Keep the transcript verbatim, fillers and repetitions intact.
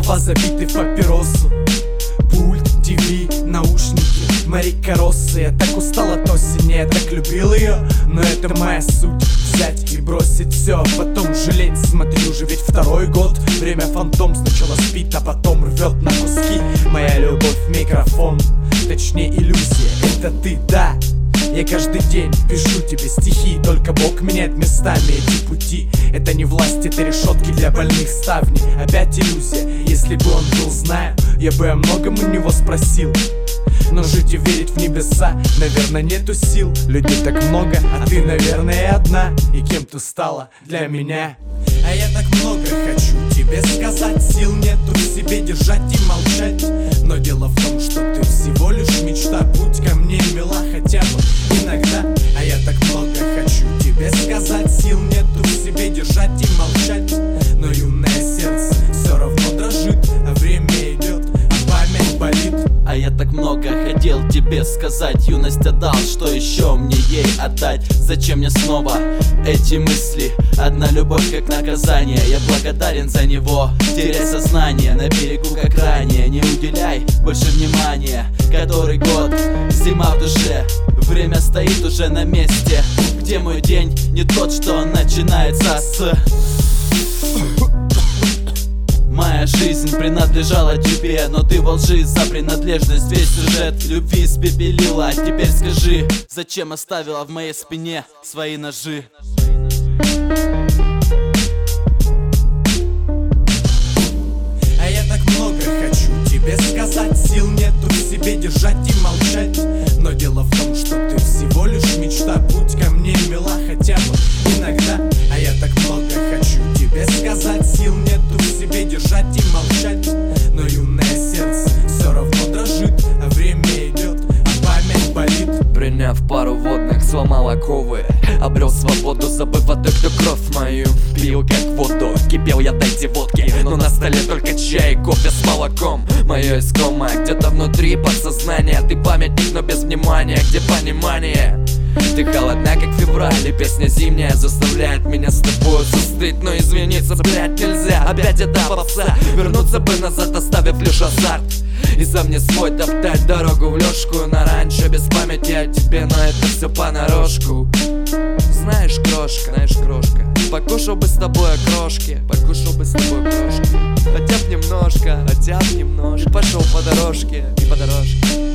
слова забиты в папиросу. Пульт, ТВ, наушники, Марика Росса. Я так устал от осени, я так любил ее, но это моя суть. Взять и бросить все, потом жалеть. Смотрю же, ведь второй год. Время фантом сначала спит, а потом рвет на куски. Моя любовь — микрофон, точнее иллюзия. Это ты, да. Я каждый день пишу тебе стихи, только Бог меняет местами эти пути. Это не власть, это решетки для больных ставни. Опять иллюзия, если бы он был, знаю, я бы о многом у него спросил. Но жить и верить в небеса, наверное, нету сил. Людей так много, а ты, наверное, одна. И кем ты стала для меня. А я так много хочу тебе сказать. Сил нету в себе держать и молчать. Но дело в том, что ты всего лишь мечта. Будь ко мне мила хотя бы иногда. А я так много хочу тебе сказать. Сил нету в себе держать и молчать. Но юное сердце все равно дрожит. А время идет, а память болит. А я так много хотел тебе сказать. Юность отдал, что еще мне ей отдать? Зачем мне снова эти мысли? Одна любовь как наказание. Я благодарен за него, теряй сознание на берегу как ранее. Не уделяй больше внимания. Который год, зима в душе. Время стоит уже на месте. Где мой день? Не тот, что начинается с... Моя жизнь принадлежала тебе, но ты во лжи за принадлежность. Весь сюжет любви испепелила. А теперь скажи, зачем оставила в моей спине свои ножи? А я так много хочу тебе сказать. Сил нету в себе держать и молчать. Но дело в том, что ты всего лишь мечта. Будь ко мне мила хотя бы иногда. А я так много хочу тебе сказать. Сил нету в себе держать и молчать. Но юное сердце все равно дрожит. А время идет, а память болит. Приняв пару водных, сломал оковы. Обрел свободу, забыв о той, кто кровь мою пил как воду. Кипел я, дайте водки, но на столе только чай и кофе с молоком. Мое искомое где-то внутри подсознания. Ты памятник, но без внимания, где понимание? Ты холодна, как февраль, и песня зимняя заставляет меня с тобой застыть. Но извиниться, блять, нельзя, опять это попса. Вернуться бы назад, оставив лишь азарт. И сам не свой топтать дорогу в лёжку. На раньше без памяти о тебе, но это все понарошку. Знаешь, крошка, знаешь, крошка, покушал бы с тобой окрошки, покушал бы с тобой крошки. Хотя б немножко, хотя б немножко. И пошел по дорожке, и по дорожке.